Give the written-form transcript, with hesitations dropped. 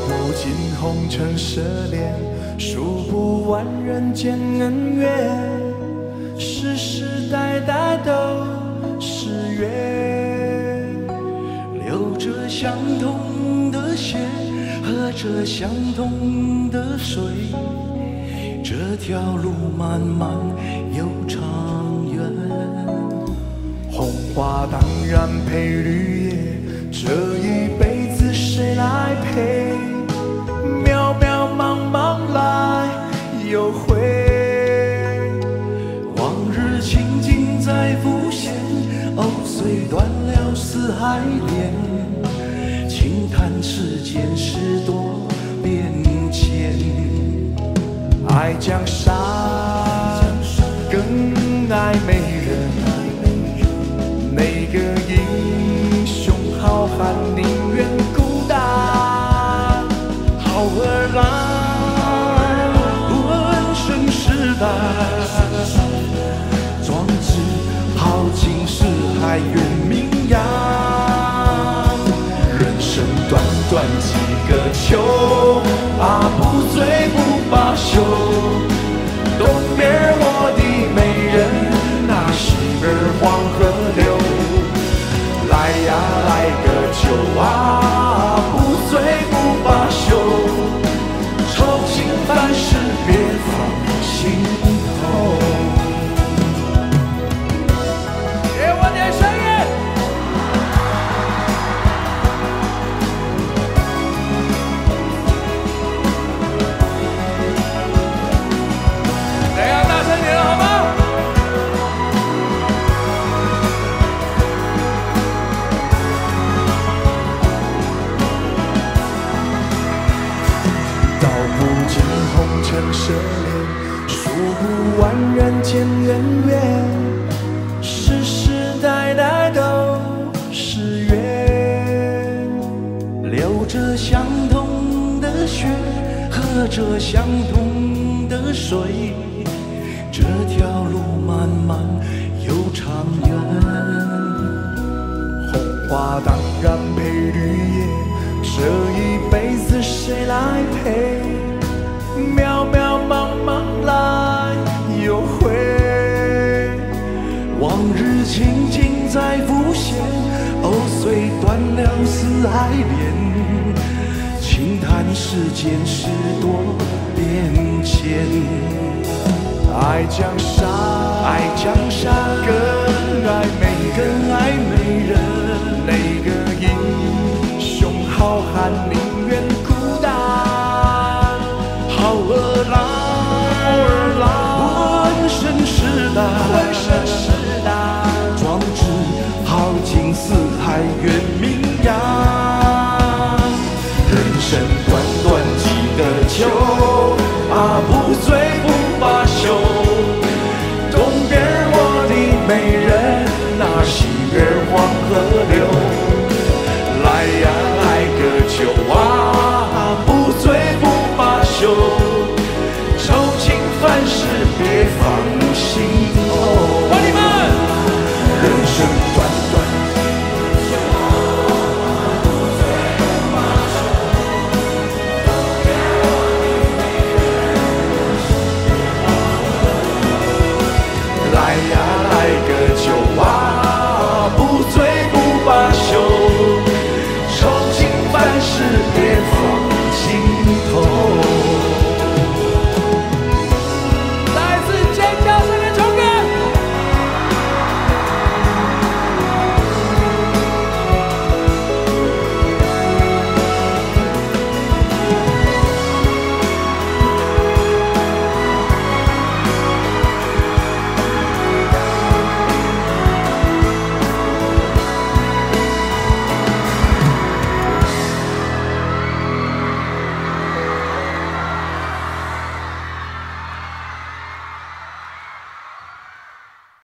不尽红尘奢恋，数不完人间恩怨，世世代代都是缘，流着相同的血，喝着相同的水，这条路漫漫又长远。红花当然配绿叶，这一辈子谁来陪？渺渺茫茫来又回，往日情景在浮现，虽断了丝还连，轻叹世间事多变迁。爱江山更爱美人，哪个英雄好汉宁愿孤单？好儿郎，不问生死代，壮志豪情四海远名扬。人生短短几个秋，不醉不罢休。东边我的美人，那西边黄河流。来呀来个酒不醉不罢休，愁情烦事别放心头。给我点声音！大家大声点好吗？红尘奢恋，数不完人间恩怨，世世代代都是缘，流着相同的血，喝着相同的水，这条路漫漫又长远。红花当然配绿叶，这一辈子谁来陪？渺渺茫茫来又回，往日情景在浮现，虽断了丝还连，轻叹世间事多变迁。爱江山更爱美人，哪个英雄好汉